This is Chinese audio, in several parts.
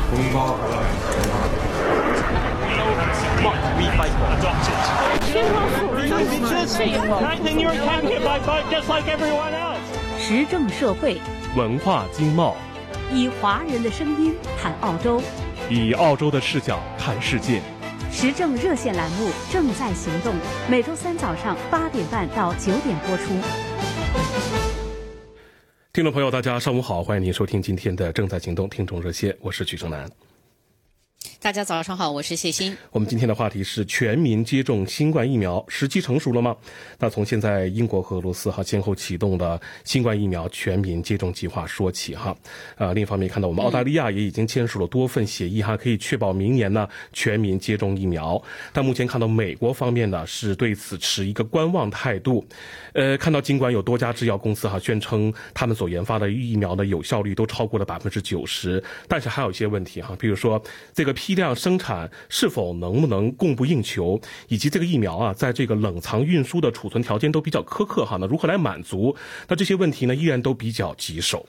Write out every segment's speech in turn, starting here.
时政社会， 文化经贸， 以华人的声音谈澳洲， 以澳洲的视角看世界。 时政热线栏目正在行动，每周三早上8点半到9点播出。 听众朋友，大家上午好，欢迎您收听今天的正在行动听众热线，我是曲正南。 大家早上好，我是谢欣。 我们今天的话题是全民接种新冠疫苗，时机成熟了吗？那从现在英国和俄罗斯先后启动的新冠疫苗全民接种计划说起另一方面看到我们澳大利亚也已经签署了多份协议可以确保明年呢全民接种疫苗。但目前看到美国方面呢是对此持一个观望态度。看到尽管有多家制药公司宣称他们所研发的疫苗的有效率都超过了90%，但是还有一些问题比如说这个批量生产是否能不能供不应求，以及这个疫苗在这个冷藏运输的储存条件都比较苛刻那如何来满足？那这些问题呢依然都比较棘手。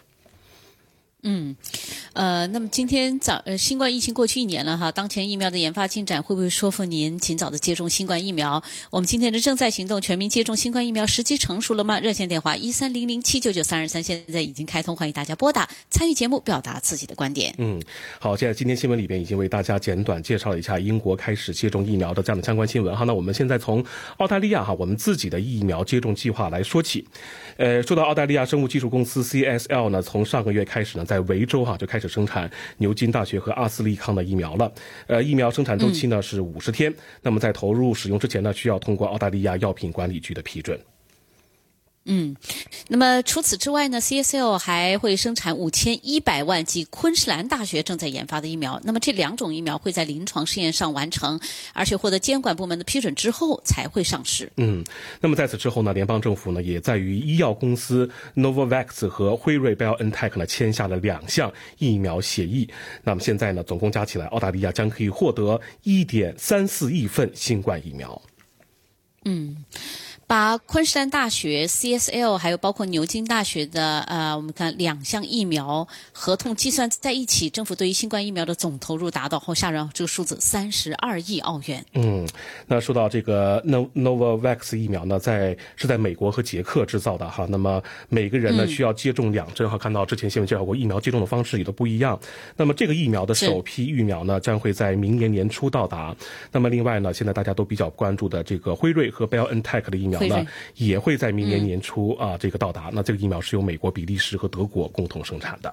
那么今天新冠疫情过去1年了当前疫苗的研发进展会不会说服您尽早的接种新冠疫苗？我们今天的正在行动全民接种新冠疫苗时机成熟了吗？热线电话1300799323现在已经开通，欢迎大家拨打参与节目，表达自己的观点。 好，现在今天新闻里边已经为大家简短介绍了一下英国开始接种疫苗的这样的相关新闻那我们现在从澳大利亚我们自己的疫苗接种计划来说起。说到澳大利亚生物技术公司 CSL 呢，从上个月开始呢，在维州就开始生产牛津大学和阿斯利康的疫苗了。疫苗生产周期呢是50天，那么在投入使用之前呢，需要通过澳大利亚药品管理局的批准。 那么除此之外呢 CSL 还会生产5100万剂昆士兰大学正在研发的疫苗。那么这2种疫苗会在临床试验上完成，而且获得监管部门的批准之后才会上市。 那么在此之后呢，联邦政府呢也在与医药公司 Novavax 和辉瑞 BioNTech 呢签下了2项疫苗协议。那么现在呢，总共加起来，澳大利亚将可以获得1.34亿份新冠疫苗。 把昆士兰大学 CSL 还有包括牛津大学的我们看2项疫苗合同计算在一起，政府对于新冠疫苗的总投入达到吓人这个数字32亿澳元。 那说到这个 Novavax 疫苗呢，是在美国和捷克制造的那么每个人呢需要接种2针看到之前新闻介绍过，疫苗接种的方式也都不一样。那么这个疫苗的首批疫苗呢将会在明年年初到达。那么另外呢，现在大家都比较关注的这个辉瑞和 BioNTech 的疫苗呢也会在明年年初这个到达。那这个疫苗是由美国、比利时和德国共同生产的。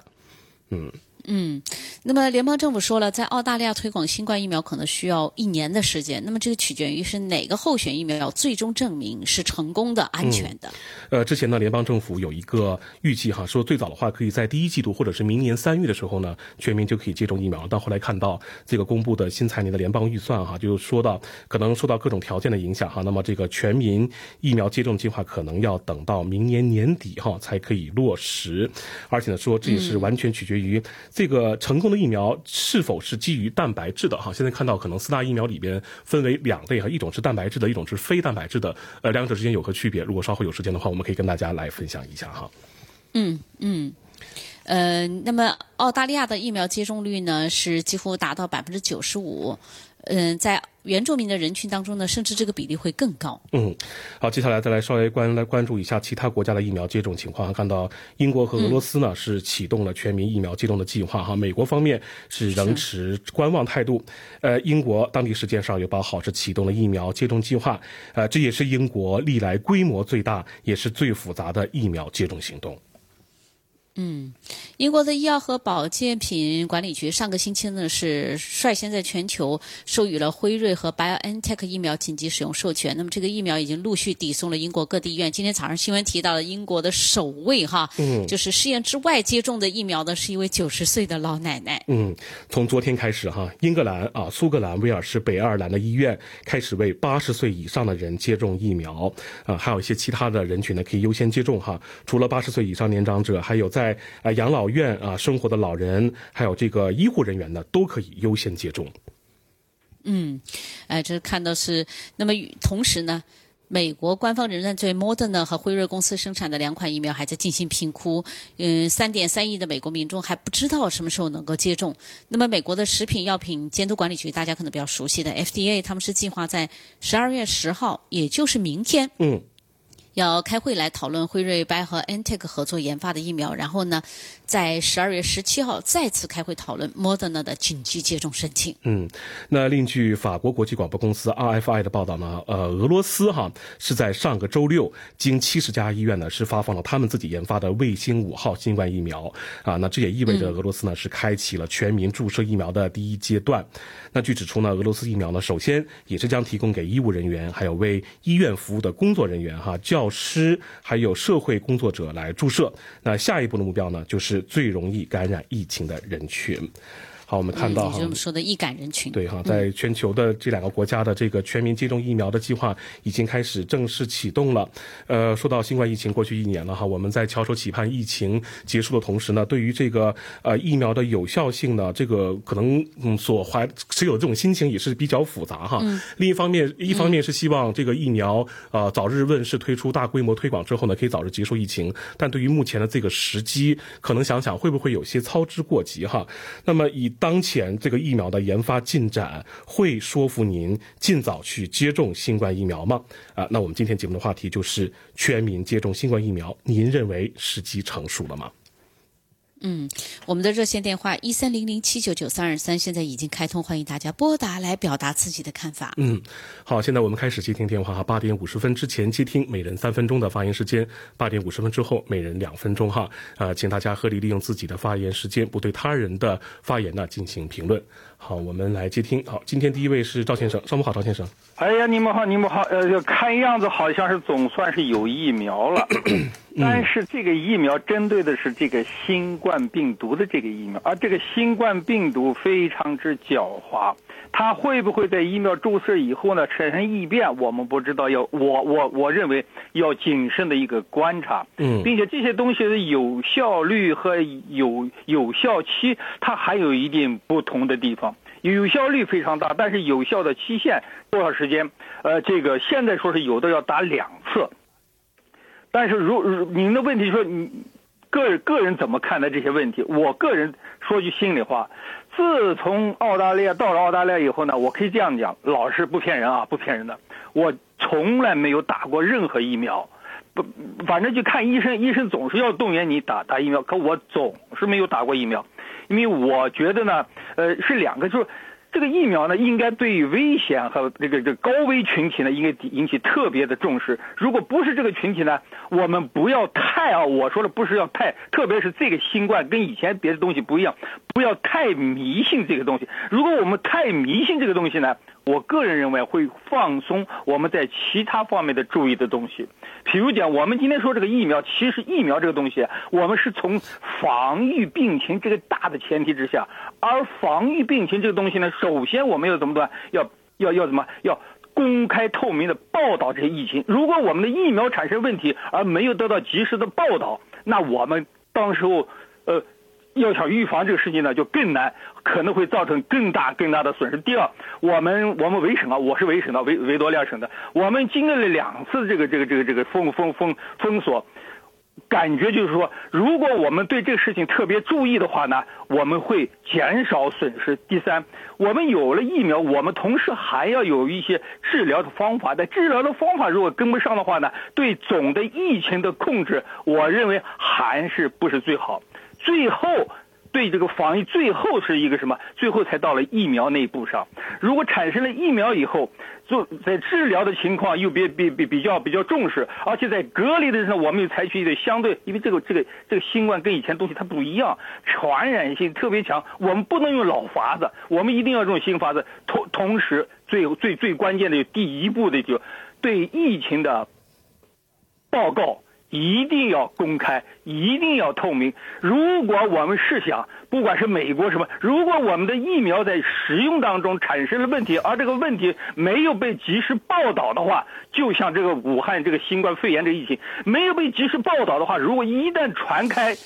那么联邦政府说了，在澳大利亚推广新冠疫苗可能需要1年的时间。那么这个取决于是哪个候选疫苗最终证明是成功的、安全的。 之前呢，联邦政府有一个预计说最早的话可以在第1季度或者是明年3月的时候呢，全民就可以接种疫苗。但后来看到这个公布的新财年的联邦预算就说到可能受到各种条件的影响那么这个全民疫苗接种计划可能要等到明年年底才可以落实。而且呢，说这也是完全取决于这个成功的疫苗是否是基于蛋白质的现在看到可能4大疫苗里边分为2类一种是蛋白质的，一种是非蛋白质的。两者之间有何区别？如果稍后有时间的话，我们可以跟大家来分享一下那么澳大利亚的疫苗接种率呢是几乎达到95%。在原住民的人群当中呢，甚至这个比例会更高。 好，接下来再来稍微关注一下其他国家的疫苗接种情况。看到英国和俄罗斯呢是启动了全民疫苗接种的计划美国方面是仍持观望态度。英国当地时间12月8号是启动了疫苗接种计划。这也是英国历来规模最大也是最复杂的疫苗接种行动。 英国的医药和保健品管理局上个星期呢是率先在全球授予了辉瑞和 BioNTech 疫苗紧急使用授权。那么这个疫苗已经陆续递送了英国各地医院。今天早上新闻提到了英国的首位就是试验之外接种的疫苗的是一位90岁的老奶奶。 从昨天开始英格兰苏格兰、威尔士、北爱尔兰的医院开始为80岁以上的人接种疫苗。还有一些其他的人群呢可以优先接种除了80岁以上年长者，还有在养老院生活的老人，还有这个医护人员呢都可以优先接种。 这看到是。那么同时呢美国官方仍然对 Moderna 和辉瑞公司生产的2款疫苗还在进行评估。3.3亿的美国民众还不知道什么时候能够接种。那么美国的食品药品监督管理局，大家可能比较熟悉的 FDA， 他们是计划在12月10号，也就是明天，要开会来讨论辉瑞 Bio 和 BioNTech 合作研发的疫苗，然后呢，在12月17号再次开会讨论 Moderna 的紧急接种申请。 那另据法国国际广播公司 RFI 的报道呢，俄罗斯是在上个周六经70家医院呢是发放了他们自己研发的卫星5号新冠疫苗啊，那这也意味着俄罗斯呢是开启了全民注射疫苗的第一阶段。那据指出呢，俄罗斯疫苗呢首先也是将提供给医务人员，还有为医院服务的工作人员教师还有社会工作者来注射。那下一步的目标呢，就是最容易感染疫情的人群。好，我们看到也就是我们说的易感人群。 对在全球的这2个国家的这个全民接种疫苗的计划已经开始正式启动了。说到新冠疫情过去1年了我们在翘首企盼疫情结束的同时呢，对于这个疫苗的有效性呢，这个可能持有这种心情也是比较复杂另一方面是希望这个疫苗早日问世推出大规模推广之后呢，可以早日结束疫情。但对于目前的这个时机，可能想想会不会有些操之过急那么以当前这个疫苗的研发进展，会说服您尽早去接种新冠疫苗吗？那我们今天节目的话题就是全民接种新冠疫苗，您认为时机成熟了吗？ 我们的热线电话1300799323现在已经开通，欢迎大家拨打来表达自己的看法。 好，现在我们开始接听电话8点50分之前接听，每人3分钟的发言时间；8点50分之后，每人2分钟请大家合理利用自己的发言时间，不对他人的发言呢进行评论。好，我们来接听。好，今天第一位是赵先生，上午好，赵先生。 哎呀，你们好。看样子好像是总算是有疫苗了，但是这个疫苗针对的是这个新冠病毒的这个疫苗，而这个新冠病毒非常之狡猾，它会不会在疫苗注射以后呢产生异变，我们不知道。我认为要谨慎的一个观察，并且这些东西的有效率和有效期，它还有一定不同的地方。有效率非常大，但是有效的期限多少时间？这个现在说是有的要打2次，但是您的问题说你个人怎么看待这些问题？我个人说句心里话，自从到了澳大利亚以后呢，我可以这样讲，老实不骗人不骗人的，我从来没有打过任何疫苗。反正就看医生，医生总是要动员你打疫苗，可我总是没有打过疫苗。因为我觉得呢，是2个，就是这个疫苗呢，应该对危险和这个高危群体呢，应该引起特别的重视。如果不是这个群体呢，我们不要太我说的不是要太，特别是这个新冠跟以前别的东西不一样，不要太迷信这个东西。如果我们太迷信这个东西呢，我个人认为会放松我们在其他方面的注意的东西。比如讲，我们今天说这个疫苗，其实疫苗这个东西，我们是从防御病情这个大的前提之下，而防御病情这个东西呢，首先我们要怎么办？要公开透明的报道这些疫情。如果我们的疫苗产生问题而没有得到及时的报道，那我们当时候要想预防这个事情呢，就更难，可能会造成更大的损失。第二，我们维省我是维省的维多利亚省的，我们经历了2次这个封锁，感觉就是说，如果我们对这个事情特别注意的话呢，我们会减少损失。第三，我们有了疫苗，我们同时还要有一些治疗的方法。但治疗的方法如果跟不上的话呢，对总的疫情的控制，我认为还是不是最好。最后对这个防疫，最后是一个什么？最后才到了疫苗那一步上。如果产生了疫苗以后，就在治疗的情况又比较重视，而且在隔离的时候，我们又采取一个相对，因为这个新冠跟以前东西它不一样，传染性特别强，我们不能用老法子，我们一定要用新法子。同时最关键的第一步的就对疫情的报告一定要公开，一定要透明。如果我们试想，不管是美国什么，如果我们的疫苗在使用当中产生了问题，而这个问题没有被及时报道的话，就像这个武汉这个新冠肺炎这个疫情没有被及时报道的话，如果一旦传开，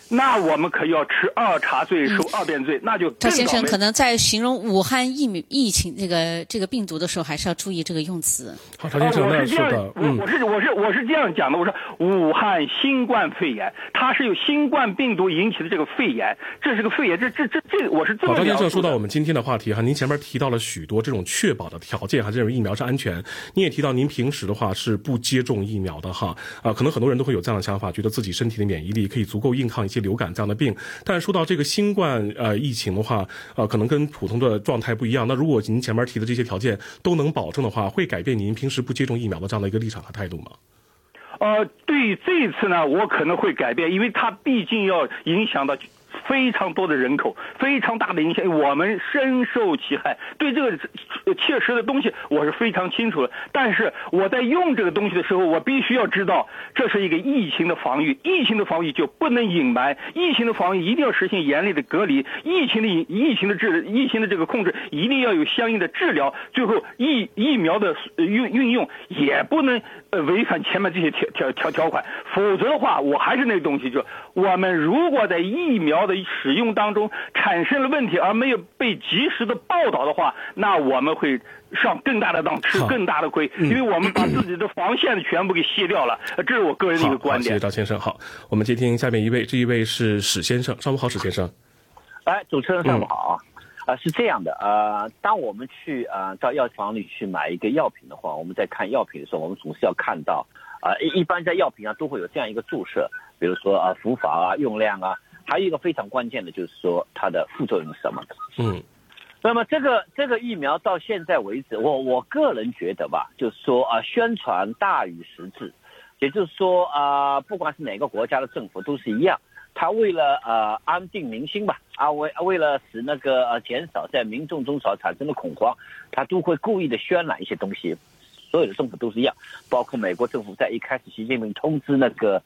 那我们可要吃2茬罪，受2遍罪，那就更赵先生倒霉可能在形容武汉疫情这个病毒的时候，还是要注意这个用词。 好，赵先生，那说的， 我是这样讲的，我说武汉新冠肺炎，它是由新冠病毒引起的这个肺炎，这是个肺炎，这我是这么描述的。 赵先生说到我们今天的话题哈，您前面提到了许多这种确保的条件，还认为疫苗是安全。您也提到您平时的话是不接种疫苗的哈，可能很多人都会有这样的想法，觉得自己身体的免疫力可以足够硬抗一些流感这样的病。但是说到这个新冠疫情的话，可能跟普通的状态不一样。那如果您前面提的这些条件都能保证的话，会改变您平时不接种疫苗的这样的一个立场和态度吗？ 对于这一次呢，我可能会改变，因为它毕竟要影响到非常多的人口，非常大的影响，我们深受其害。对这个切实的东西我是非常清楚的，但是我在用这个东西的时候，我必须要知道这是一个疫情的防御，疫情的防御就不能隐瞒，疫情的防御一定要实行严厉的隔离，疫情的这个控制一定要有相应的治疗，最后疫苗的运用也不能违反前面这些条款，否则的话，我还是那个东西，就我们如果在疫苗的使用当中产生了问题，而没有被及时的报道的话，那我们会上更大的当，吃更大的亏，因为我们把自己的防线全部给卸掉了。这是我个人的一个观点。 谢谢赵先生。好，我们接听下面一位，这一位是史先生。上午好，史先生。 主持人上午好。是这样的，当我们去到药房里去买一个药品的话，我们在看药品的时候，我们总是要看到一般在药品上都会有这样一个注释，比如说服法用量还有一个非常关键的就是说它的副作用是什么。那么这个疫苗到现在为止，我个人觉得吧，就是说宣传大于实质，也就是说不管是哪个国家的政府都是一样。他为了安定民心吧，为了使那个减少在民众中所产生的恐慌，他都会故意的渲染一些东西。所有的政府都是一样，包括美国政府在一开始习近平通知那个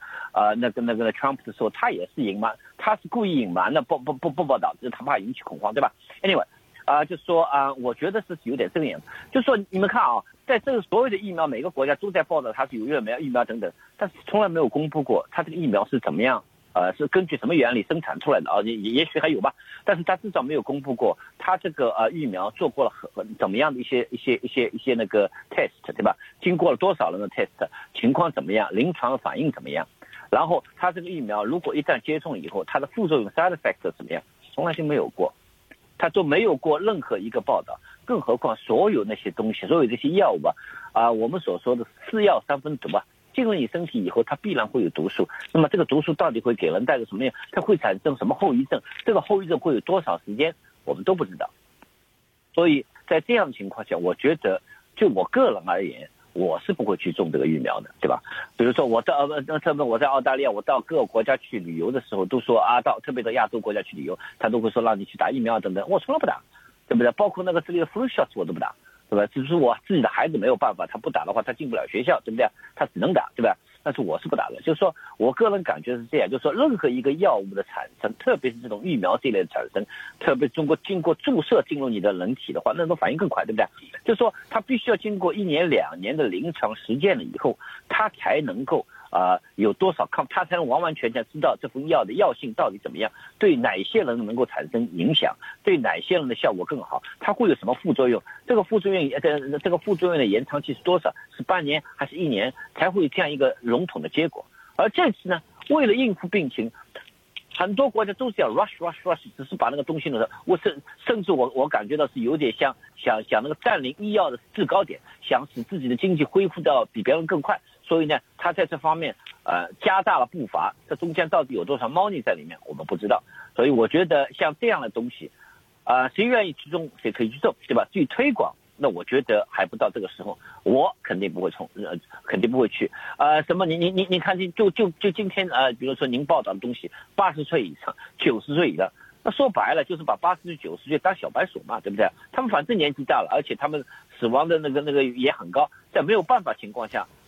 Trump 的时候，他也是隐瞒，他是故意隐瞒的，不报道，就是他怕引起恐慌，对吧 ？Anyway， 就是说我觉得是有点这个样子，就是说你们看在这个所有的疫苗，每个国家都在报道它是有疫苗等等，但是从来没有公布过它这个疫苗是怎么样。是根据什么原理生产出来的也许还有吧，但是他至少没有公布过他这个疫苗做过了怎么样的一些那个 test， 对吧？经过了多少人的 test， 情况怎么样，临床的反应怎么样？然后他这个疫苗如果一旦接种以后，它的副作用 side effect 怎么样？从来就没有过，他都没有过任何一个报道，更何况所有那些东西，所有这些药物我们所说的4药3分毒进入你身体以后，它必然会有毒素。那么这个毒素到底会给人带来什么样？它会产生什么后遗症？这个后遗症会有多少时间？我们都不知道。所以在这样的情况下，我觉得就我个人而言，我是不会去种这个疫苗的，对吧？比如说我在澳大利亚，我到各个国家去旅游的时候，都说特别到亚洲国家去旅游，他都会说让你去打疫苗等等，我从来不打，对不对？包括那个这里的 flu shot 我都不打。对吧？只是我自己的孩子没有办法，他不打的话，他进不了学校，对不对？他只能打，对吧？但是我是不打的。就是说我个人感觉是这样，就是说任何一个药物的产生，特别是这种疫苗这类的产生，特别经过注射进入你的人体的话，那种反应更快，对不对？就是说它必须要经过1年2年的临床实践了以后，它才能够有多少他才能完完全全知道这份药的药性到底怎么样，对哪些人能够产生影响，对哪些人的效果更好，它会有什么副作用，这个副作用的延长期是多少，是半年还是1年，才会有这样一个笼统的结果。而这次呢，为了应付病情，很多国家都是要 rush， 只是把那个东西呢，甚至我感觉到是有点想那个占领医药的制高点，想使自己的经济恢复到比别人更快。所以呢，他在这方面加大了步伐，这中间到底有多少猫腻在里面，我们不知道。所以我觉得像这样的东西，谁愿意去种，谁可以去种，对吧？至于推广，那我觉得还不到这个时候，我肯定不会肯定不会去。什么？你看，就今天比如说您报道的东西，80岁以上、90岁以上，那说白了就是把80岁、90岁当小白鼠嘛，对不对？他们反正年纪大了，而且他们死亡的那个也很高，在没有办法情况下，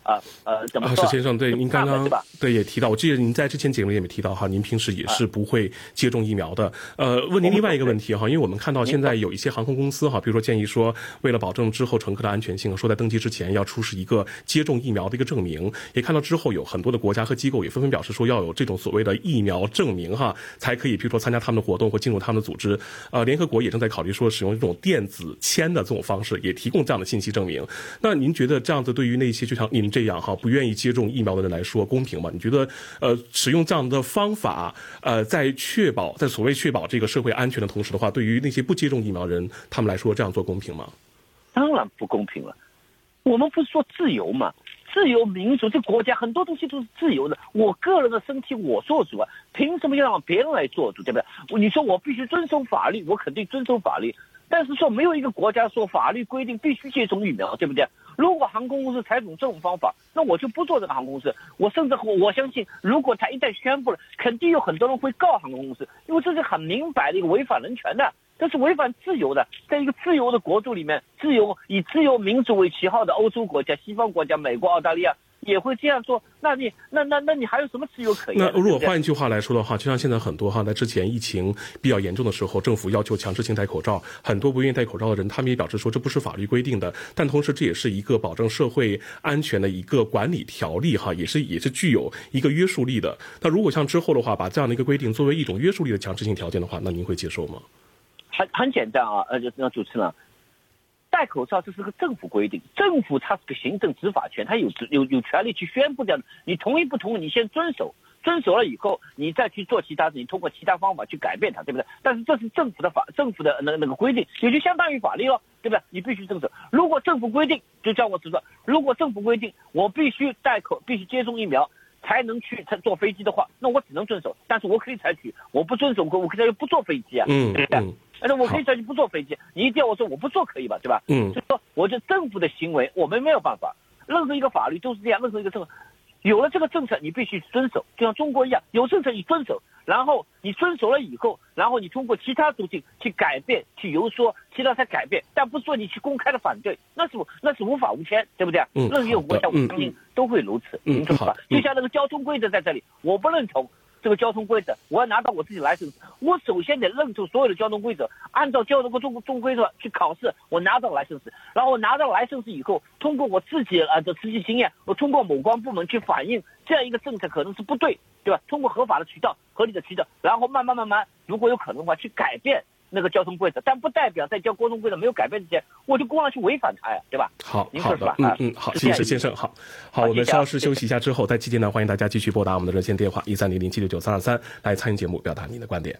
怎么说？ 史先生，对您刚刚对也提到，我记得您在之前节目里也提到哈，您平时也是不会接种疫苗的。问您另外一个问题哈，因为我们看到现在有一些航空公司哈，比如说建议说，为了保证之后乘客的安全性，说在登机之前要出示一个接种疫苗的一个证明。也看到之后有很多的国家和机构也纷纷表示说要有这种所谓的疫苗证明哈，才可以比如说参加他们的活动或进入他们的组织。联合国也正在考虑说使用这种电子签的这种方式，也提供这样的信息证明。那您觉得这样子对于那些就像您这样哈不愿意接种疫苗的人来说公平吗？你觉得使用这样的方法在所谓确保这个社会安全的同时的话，对于那些不接种疫苗人他们来说这样做公平吗？ 当然不公平了。我们不是说自由嘛，自由民主，这国家很多东西都是自由的。我个人的身体我做主啊，凭什么要让别人来做主，对不对？你说我必须遵守法律，我肯定遵守法律。但是说没有一个国家说法律规定必须接种疫苗，对不对？如果航空公司采取这种方法，那我就不做这个航空公司。我甚至我相信，如果他一旦宣布了，肯定有很多人会告航空公司，因为这是很明摆的一个违反人权的，这是违反自由的。在一个自由的国度里面，以自由民主为旗号的欧洲国家、西方国家、美国、澳大利亚也会这样做，那你还有什么自由可言？ 那如果换一句话来说的话，就像现在很多在之前疫情比较严重的时候，政府要求强制性戴口罩，很多不愿意戴口罩的人，他们也表示说这不是法律规定的，但同时这也是一个保证社会安全的一个管理条例也是具有一个约束力的。那如果像之后的话，把这样的一个规定作为一种约束力的强制性条件的话，那您会接受吗？ 很简单啊，主持人。戴口罩这是个政府规定，政府它是个行政执法权，它有权利去宣布这样的。你同意不同意？你先遵守了以后，你再去做其他事，你通过其他方法去改变它，对不对？但是这是政府的那个规定，也就相当于法律了，对不对？你必须遵守。如果政府规定，就叫我知道，如果政府规定我必须必须接种疫苗才能去坐飞机的话，那我只能遵守。但是我可以采取我不遵守，我可以不坐飞机啊，对不对？那我可以采取不坐飞机，你一定要我说我不坐可以吧，对吧？所以说，我觉得政府的行为我们没有办法，任何一个法律都是这样，任何一个政策，有了这个政策你必须遵守，就像中国一样，有政策你遵守，然后你遵守了以后，然后你通过其他途径去改变、去游说，其他才改变，但不是说你去公开的反对，那是无法无天，对不对？任何一个国家我相信都会如此，您懂吧？就像那个交通规则在这里，我不认同这个交通规则，我要拿到我自己来生，我首先得认同所有的交通规则，按照交通规则去考试，我拿到来生时，然后我拿到来生时以后，通过我自己的实际经验，我通过某关部门去反映这样一个政策可能是不对，对吧？通过合法的渠道、合理的渠道，然后慢慢，如果有可能的话去改变那个交通规则，但不代表在交通规则没有改变之前，我就光去违反它呀，对吧？ 好的，好，谢谢石先生，好，我们稍事休息一下之后，在期间呢，欢迎大家继续拨打我们的热线电话1300769323来参与节目，表达您的观点。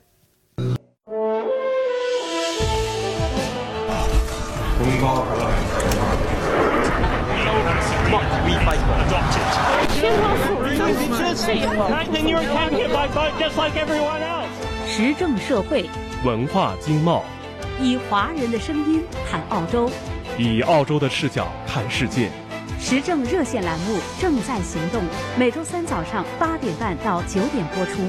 时政社会， 文化经贸， 以华人的声音谈澳洲， 以澳洲的视角看世界。 时政热线栏目正在行动，每周三早上8点半到9点播出。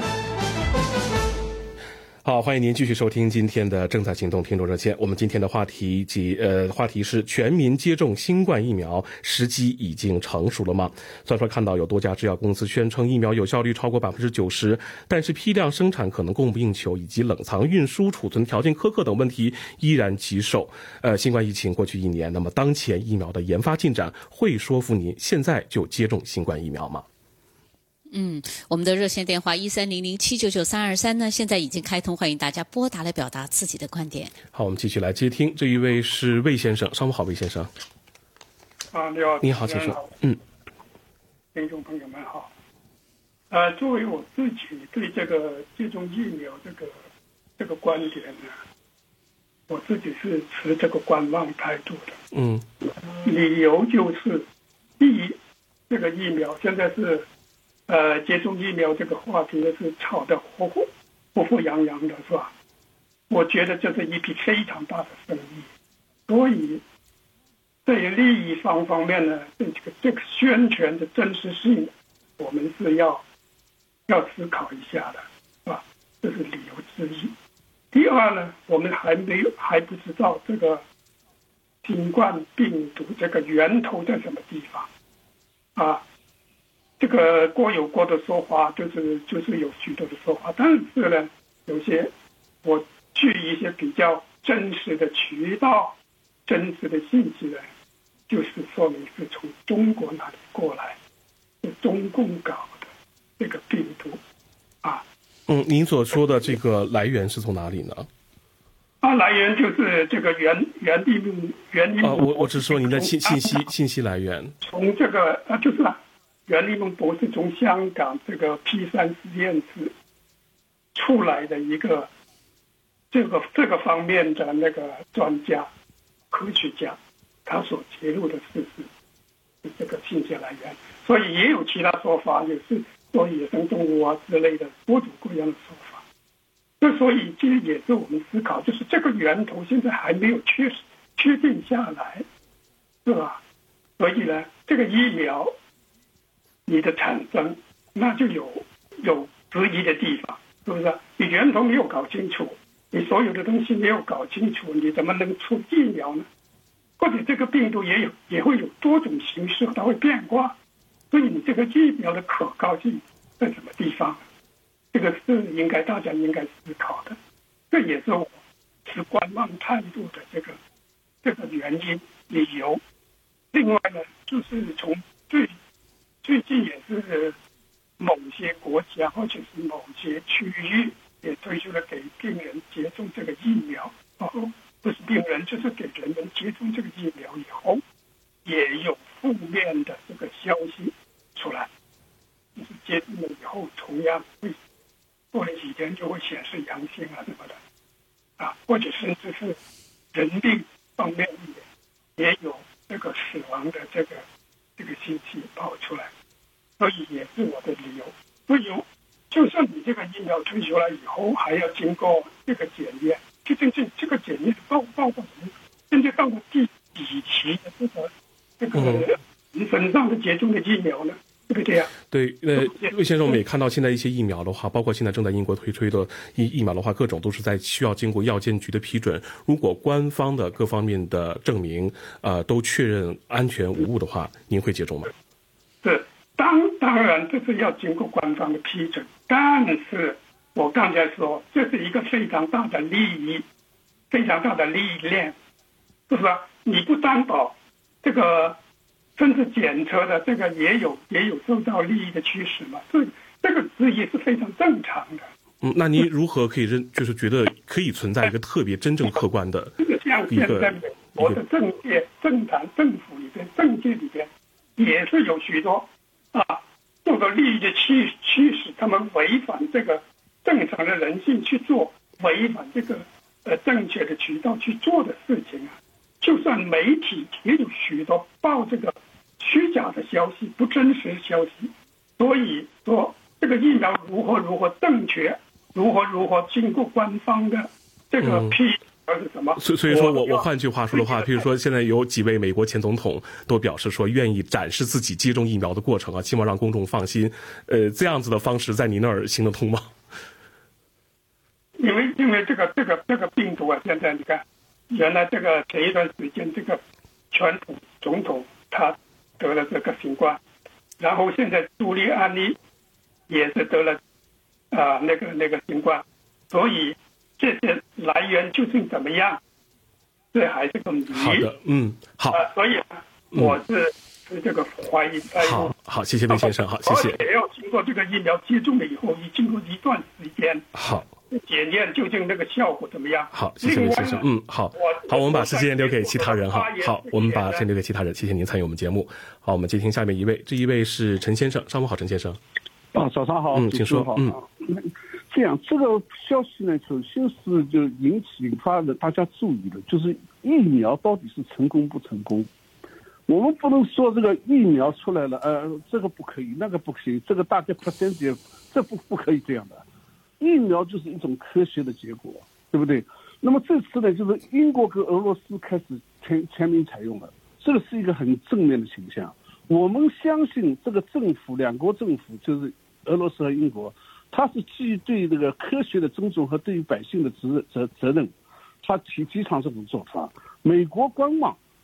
好，欢迎您继续收听今天的正在行动听众热线。我们今天的话题是全民接种新冠疫苗，时机已经成熟了吗？虽然说看到有多家制药公司宣称疫苗有效率超过90%，但是批量生产可能供不应求，以及冷藏运输、储存条件苛刻等问题依然棘手。新冠疫情过去1年，那么当前疫苗的研发进展会说服您现在就接种新冠疫苗吗？ 我们的热线电话1300799323呢，现在已经开通，欢迎大家拨打来表达自己的观点。 好，我们继续来接听，这一位是魏先生，上午好，魏先生。你好，请说。 听众朋友们好。作为我自己对这个接种疫苗这个观点呢，我自己是持这个观望态度的。理由就是第一，这个疫苗现在是接种疫苗这个话题呢是吵得沸沸扬扬的，是吧？我觉得这是一笔非常大的生意，所以对利益方面呢，这个宣传的真实性，我们是要思考一下的，是吧？这是理由之一。第二呢，我们还不知道这个新冠病毒这个源头在什么地方。 这个各有各的说法，就是有许多的说法，但是呢，有些我据一些比较真实的渠道、真实的信息呢，就是说明是从中国那里过来，是中共搞的这个病毒您所说的这个来源是从哪里呢？ 来源就是这个袁立孟我只说您的信息来源。 从这个就是袁立孟博士从香港这个 P3实验室出来的一个这个方面的那个专家、科学家，他所揭露的事实是这个信息来源，所以也有其他说法，也是说野生动物之类的各种各样的说法。所以这也是我们思考，就是这个源头现在还没有确定下来，是吧？所以呢，这个疫苗你的产生，那就有质疑的地方，是不是？你源头没有搞清楚，你所有的东西没有搞清楚，你怎么能出疫苗呢？或者这个病毒也会有多种形式，它会变化，所以你这个疫苗的可靠性在什么地方？这个是大家应该思考的，这也是我持观望态度的这个原因理由。另外呢，就是从最近也是某些国家或者是某些区域也推出了给病人接种这个疫苗，不是病人就是给人们接种这个疫苗以后，也有负面的这个消息出来，就是接种了以后同样会过了几天就会显示阳性什么的，或者甚至是人命方面也有这个死亡的这个信息跑出来，所以也是我的理由。所以就算你这个疫苗推出来以后，还要经过这个检验，究竟这个检验报告什么？现在到了第几期的这个人身上的接种的疫苗呢？对不对呀？ 对，魏先生，我们也看到现在一些疫苗的话，包括现在正在英国推出的疫苗的话，各种都是需要经过药监局的批准。如果官方的各方面的证明都确认安全无误的话，您会接种吗？ 是，当然这是要经过官方的批准，但是我刚才说这是一个非常大的利益，非常大的利益链，是不是？你不担保这个。甚至检测的这个也有受到利益的驱使嘛，所以这个质疑是非常正常的。 那您如何可以就是觉得可以存在一个特别真正客观的这个像现在美国的政界、政坛、政府里边、政界里边，也是有许多受到利益的驱使，他们违反这个正常的人性去做，违反这个正确的渠道去做的事情就算媒体也有许多报这个虚假的消息、不真实的消息，所以说这个疫苗如何正确，如何经过官方的这个批是什么？ 所以说我换句话说的话，比如说现在有几位美国前总统都表示说愿意展示自己接种疫苗的过程希望让公众放心。这样子的方式在你那儿行得通吗？ 因为这个病毒现在你看。原来这个前一段时间，这个川普总统他得了这个新冠，然后现在朱利安尼也是得了那个新冠，所以这些来源究竟怎么样，这还是个谜。 好的，好。 所以我是这个怀疑。 好，谢谢魏先生，好，谢谢。 而且要经过这个疫苗接种了以后，经过一段时间。 好。 检验究竟那个效果怎么样？ 好，谢谢魏先生。好，我们把时间留给其他人哈。好，我们把时间留给其他人。谢谢您参与我们节目。好，我们接听下面一位，这一位是陈先生。上午好，陈先生。 早上好。 请说。 这样，这个消息呢，首先是就引发了大家注意的，就是疫苗到底是成功不成功？我们不能说这个疫苗出来了，这个不可以，那个不行，这个大概%，这不可以这样的。疫苗就是一种科学的结果，对不对？那么这次呢，就是英国跟俄罗斯开始全民采用了，这个是一个很正面的倾向。我们相信这个政府，两国政府就是俄罗斯和英国，它是基于对这个科学的尊重和对于百姓的责任，它提倡这种做法。美国观望，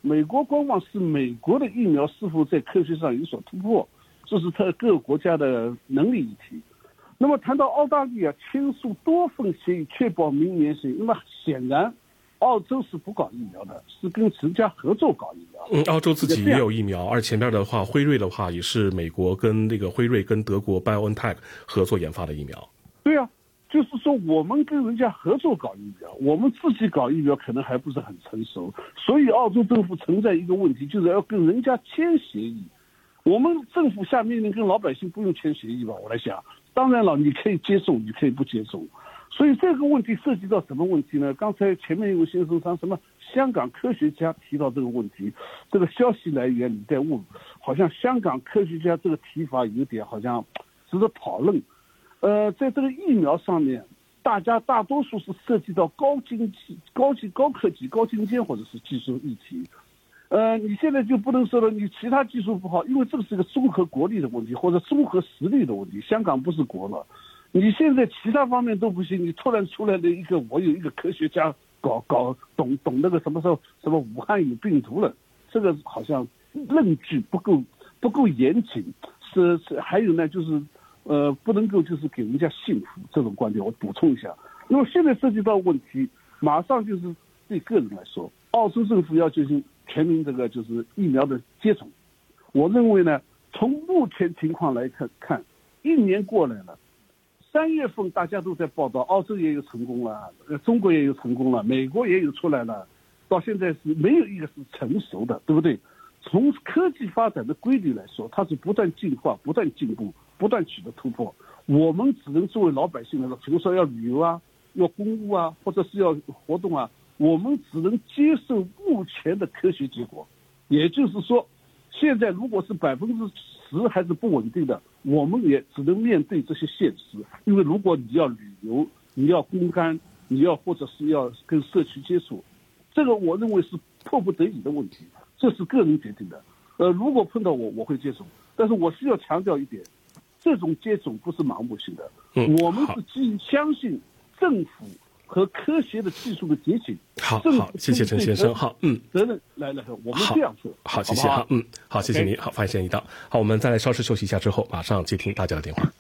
美国观望是美国的疫苗是否在科学上有所突破，这是它各个国家的能力议题。那么谈到澳大利亚签署多份协议确保明年协议，那么显然澳洲是不搞疫苗的，是跟人家合作搞疫苗。 澳洲自己也有疫苗，而前面的话，辉瑞的话也是美国跟那个辉瑞跟德国 BioNTech 合作研发的疫苗。 对啊，就是说我们跟人家合作搞疫苗，我们自己搞疫苗可能还不是很成熟，所以澳洲政府存在一个问题，就是要跟人家签协议。我们政府下命令跟老百姓不用签协议吧？我来想，当然了，你可以接受，你可以不接受。所以这个问题涉及到什么问题呢？刚才前面有个先生说什么香港科学家提到这个问题，这个消息来源你在问，好像香港科学家这个提法有点好像值得讨论。在这个疫苗上面，大多数是涉及到高科技、高精尖或者是技术议题。你现在就不能说了，你其他技术不好，因为这个是个综合国力的问题，或者综合实力的问题。香港不是国了，你现在其他方面都不行，你突然出来的我有一个科学家懂那个什么武汉有病毒了，这个好像论据不够严谨，是还有呢就是不能够就是给人家幸福这种观点，我补充一下。那么现在涉及到问题，马上就是对个人来说，澳洲政府要进行全民这个就是疫苗的接种。我认为呢，从目前情况来看，1年过来了，3月份大家都在报道，澳洲也有成功了，中国也有成功了，美国也有出来了，到现在是没有一个是成熟的，对不对？从科技发展的规律来说，它是不断进化、不断进步、不断取得突破。我们只能作为老百姓来说，比如说要旅游啊、要公务啊，或者是要活动啊，我们只能接受目前的科学结果。也就是说，现在如果是10%还是不稳定的，我们也只能面对这些现实。因为如果你要旅游、你要公干、你要或者是要跟社区接触，这个我认为是迫不得已的问题。这是个人决定的，如果碰到我会接种，但是我需要强调一点，这种接种不是盲目性的，我们是基于相信政府和科学的技术的结晶。 好，谢谢陈先生。好， 责任来，我们这样做。 好，谢谢哈，好，谢谢您，好，发言一道。好，我们再来稍事休息一下之后，马上接听大家的电话。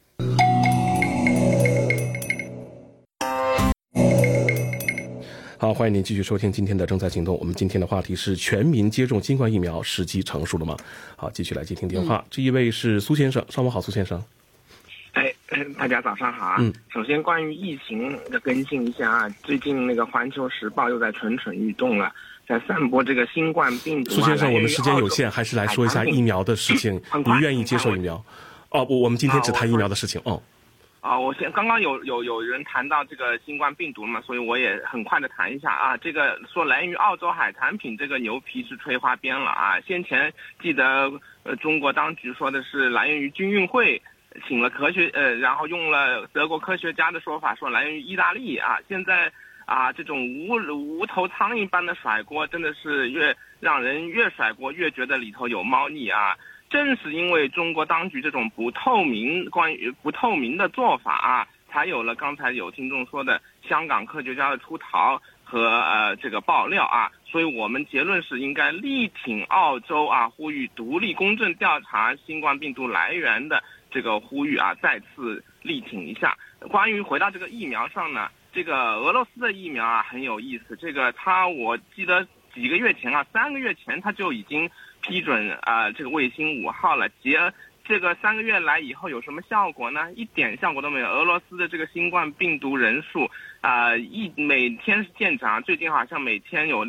好，欢迎您继续收听今天的正在行动。我们今天的话题是全民接种新冠疫苗时机成熟了吗？好，继续来接听电话。这一位是苏先生，上午好，苏先生。 大家早上好啊。首先关于疫情的更新一下啊，最近那个《环球时报》又在蠢蠢欲动了，在散播这个新冠病毒。 苏先生，我们时间有限，还是来说一下疫苗的事情。您愿意接受疫苗？我们今天只谈疫苗的事情。 我刚刚有人谈到这个新冠病毒嘛，所以我也很快的谈一下啊。这个说来源于澳洲海产品，这个牛皮是吹花边了啊。先前记得中国当局说的是来源于军运会，请了然后用了德国科学家的说法说来源于意大利啊。现在啊，这种无头苍蝇般的甩锅，真的是让人越甩锅越觉得里头有猫腻啊。正是因为中国当局这种关于不透明的做法啊，才有了刚才有听众说的香港科学家的出逃和这个爆料啊。所以我们结论是应该力挺澳洲啊，呼吁独立公正调查新冠病毒来源的这个呼吁啊，再次力挺一下。关于回到这个疫苗上呢，这个俄罗斯的疫苗啊很有意思，这个我记得几个月前啊，3个月前他就已经批准这个卫星5号了。这个3个月来以后有什么效果呢？一点效果都没有。俄罗斯的这个新冠病毒人数每天是见涨，最近好像每天有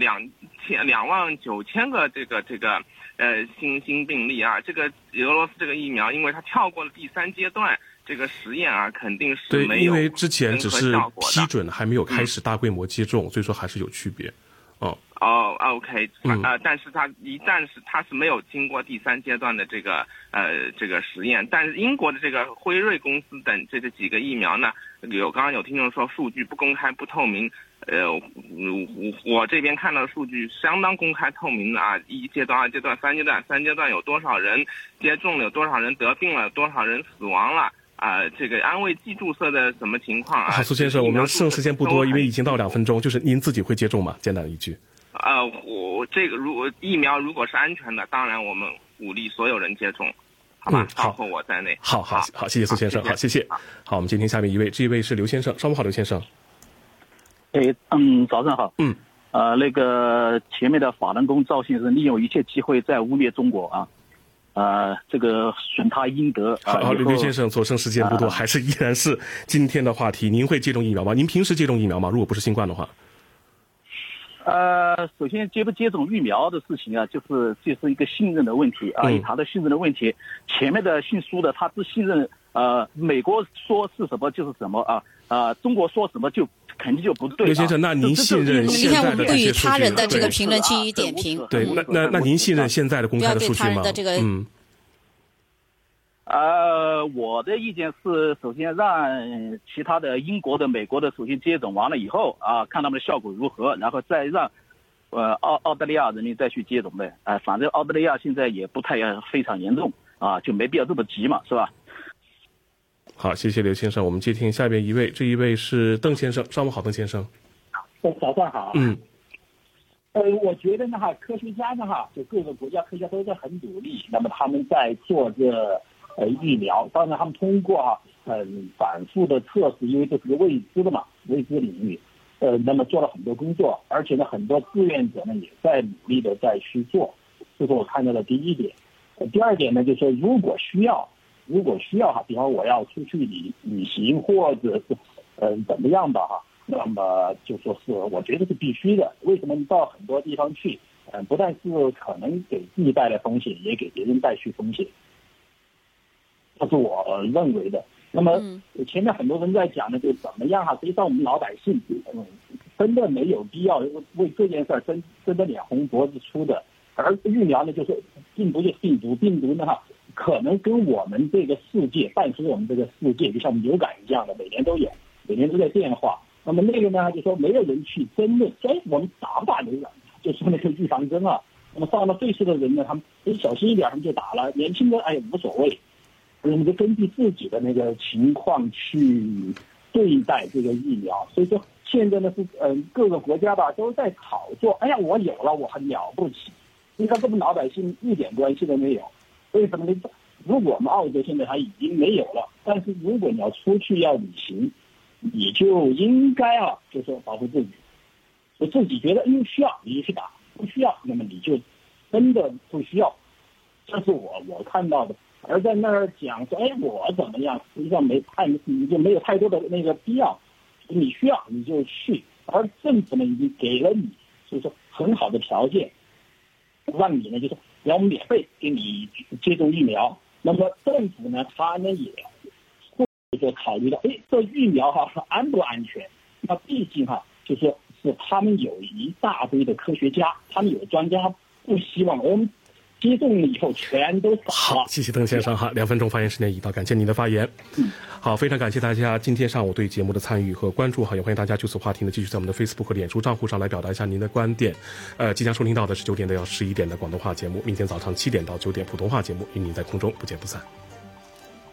29000个这个新病例啊。这个俄罗斯这个疫苗，因为它跳过了第3阶段这个实验啊，肯定是没有。 对，因为之前只是批准，还没有开始大规模接种，所以说还是有区别。 OK，但是它是没有经过第3阶段的这个实验。但是英国的这个辉瑞公司等这几个疫苗呢，刚刚有听众说数据不公开不透明，我这边看到的数据相当公开透明的啊，1阶段、2阶段、3阶段，3阶段有多少人接种了，有多少人得病了，有多少人死亡了。这个安慰剂注射的什么情况啊？ 好，苏先生，我们剩时间不多，因为已经到2分钟，就是您自己会接种吗？简单的一句。 如果疫苗如果是安全的，当然我们鼓励所有人接种，好吧？包括我在内。 好，谢谢苏先生，好，谢谢。好，我们接听下面一位，这一位是刘先生，上午好，刘先生。 早上好。那个前面的法轮功赵先生利用一切机会在污蔑中国啊，这个损他应得。 好，刘先生，所剩时间不多，还是依然是今天的话题。您会接种疫苗吗？您平时接种疫苗吗？如果不是新冠的话。 首先接不接种疫苗的事情啊，就是一个信任的问题啊，以他的信任的问题，前面的姓苏的他不信任美国说是什么就是什么中国说什么就肯定就不对。 刘先生，那您信任现在的这些数据？你看，我们不与他人的这个评论去点评。 对，那您信任现在的公开的数据吗？ 我的意见是，首先让其他的英国的、美国的首先接种完了以后看他们的效果如何，然后再让澳大利亚人民再去接种的。反正澳大利亚现在也不太非常严重就没必要这么急嘛，是吧？ 好，谢谢刘先生。我们接听下边一位，这一位是邓先生，上午好，邓先生。 早上好。我觉得呢科学家呢就各个国家科学家都在很努力，那么他们在做这疫苗，当然他们通过很反复的测试，因为这是个未知的嘛，未知领域，那么做了很多工作，而且呢很多志愿者呢也在努力的在去做，这是我看到的第一点。第二点呢就是说，如果需要比方我要出去旅行或者是怎么样的那么就说是我觉得是必须的。为什么你到很多地方去，不但是可能给自己带来风险，也给别人带去风险，这是我认为的。那么前面很多人在讲的就怎么样实际上我们老百姓真的没有必要为这件事争得脸红脖子粗的。而疫苗呢，就是病毒就是病毒，病毒呢可能跟我们这个世界伴随我们这个世界，就像流感一样的，每年都有，每年都在变化。那么那个呢，就说没有人去争论，我们打不打流感，就是那个预防针那么上了岁数的人呢，他们小心一点，他们就打了；年轻人无所谓，我们就根据自己的那个情况去对待这个疫苗。所以说现在呢是各个国家都在炒作，我有了，我很了不起。你看，这跟老百姓一点关系都没有。为什么呢？如果我们澳洲现在它已经没有了，但是如果你要出去要旅行，你就应该就是保护自己。我自己觉得需要你就去打，不需要那么你就真的不需要。这是我看到的。而在那儿讲说我怎么样，实际上你就没有太多的那个必要。你需要你就去，而政府呢已经给了你就是说很好的条件，让你呢就是要免费给你接种疫苗。那么政府呢他呢也会考虑到这疫苗安不安全。那毕竟就是他们有一大堆的科学家，他们有专家，不希望我们接种了以后全都死了。 好，谢谢邓先生2分钟发言时间已到，感谢您的发言。好，非常感谢大家今天上午对节目的参与和关注也欢迎大家就此话题呢继续在我们的 Facebook 和脸书账户上来表达一下您的观点。即将收听到的是9点到11点的广东话节目，明天早上7点到9点普通话节目，与您在空中不见不散。